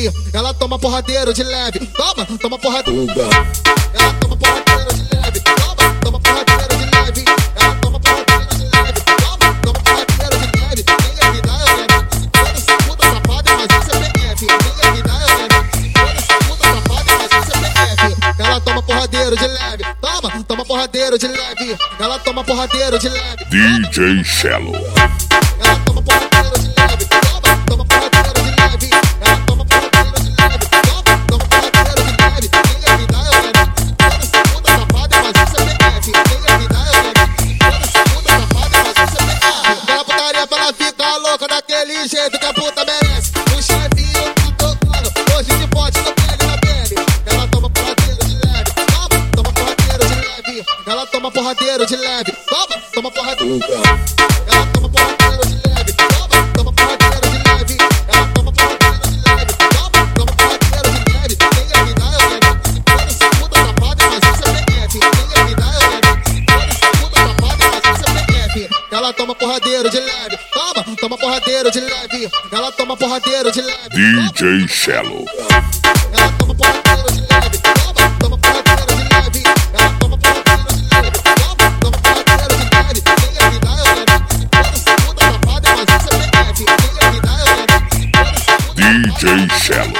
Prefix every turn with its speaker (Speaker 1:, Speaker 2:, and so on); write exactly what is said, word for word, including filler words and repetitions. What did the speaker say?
Speaker 1: leve, ela toma porradeiro de leve. Toma, toma porradeiro. Ela toma porradeiro de leve. Toma, toma porradeiro de leve. Ela toma porradeiro de leve. Toma, toma porradeiro de leve. Quem é que dá é leve. Toda essa puta safada, mas isso é P F. Quem é que dá é leve. Toda essa puta safada, mas isso é P F. Ela toma porradeiro de leve. Toma, toma porradeiro de leve. Ela toma porradeiro de leve.
Speaker 2: D J Shallow.
Speaker 1: Ela toma porradeiro de leve. Toma, toma porradeiro de leve. Ela toma porradeiro de leve. Toma, toma porradeiro de leve. Quem é que dá é leve. Toda essa puta safada, mas isso é P F. Quem é que dá é leve. Toda essa puta safada, mas isso é P F. Dá putaria pra ela ficar louca daquele jeito que a puta merece. O chefinho tá tocando, hoje de pote no pele na pele. Ela toma porradeiro de leve. Toma, toma porradeiro de leve. Ela toma porradeiro de leve. Toma, toma porradeiro. Ela toma porradeiro de leve. Toma, toma porradeiro de leve. Ela toma porradeiro de leve. Toma, toma porradeiro de leve. Quem é que dá é leve. Toda essa puta safada, mas isso é P F. Quem é que dá é leve. Toda essa puta safada, mas isso é P F. Ela toma porradeiro de leve. Toma, toma porradeiro de leve. Ela toma porradeiro de leve.
Speaker 2: D J Shallow.
Speaker 1: Ela toma porradeiro de leve. Toma, toma porradeiro de leve. Ela toma porradeiro de leve. Toma, toma porradeiro de leve. Quem é que dá é leve. Toda essa puta safada, mas isso é P F. Quem é que dá é leve. Toda essa puta
Speaker 2: D J Shallow.